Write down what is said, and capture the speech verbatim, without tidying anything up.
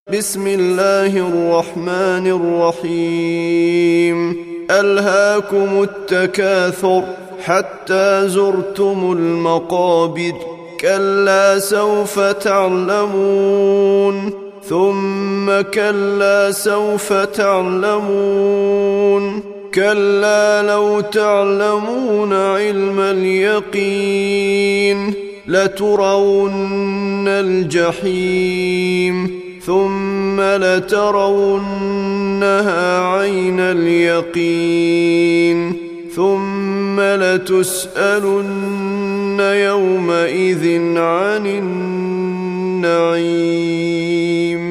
بسم الله الرحمن الرحيم ألهاكم التكاثر حتى زرتم المقابر كلا سوف تعلمون ثم كلا سوف تعلمون كلا لو تعلمون علم اليقين لترون الجحيم ثم لترونها عين اليقين ثم لتسألن يومئذ عن النعيم.